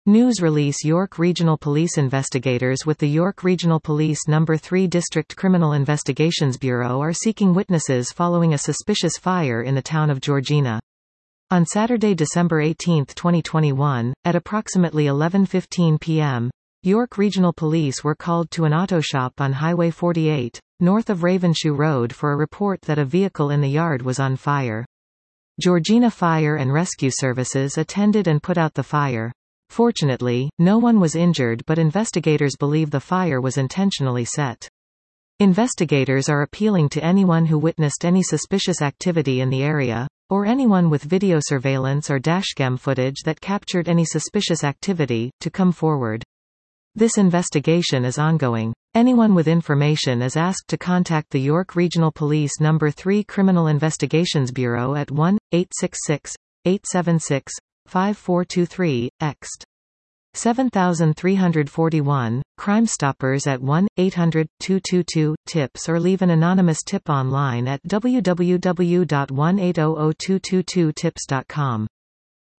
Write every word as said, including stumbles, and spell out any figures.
News release York Regional Police investigators with the York Regional Police Number three District Criminal Investigations Bureau are seeking witnesses following a suspicious fire in the town of Georgina. On Saturday, December eighteenth, twenty twenty-one, at approximately eleven fifteen p m, York Regional Police were called to an auto shop on Highway forty-eight, north of Ravenshoe Road for a report that a vehicle in the yard was on fire. Georgina Fire and Rescue Services attended and put out the fire. Fortunately, no one was injured, but investigators believe the fire was intentionally set. Investigators are appealing to anyone who witnessed any suspicious activity in the area, or anyone with video surveillance or dashcam footage that captured any suspicious activity, to come forward. This investigation is ongoing. Anyone with information is asked to contact the York Regional Police Number three Criminal Investigations Bureau at one eight six six, eight seven six, five four two three, ext. seven three four one, Crime Stoppers at one eight hundred, two two two, tips or leave an anonymous tip online at w w w dot one eight zero zero two two two tips dot com.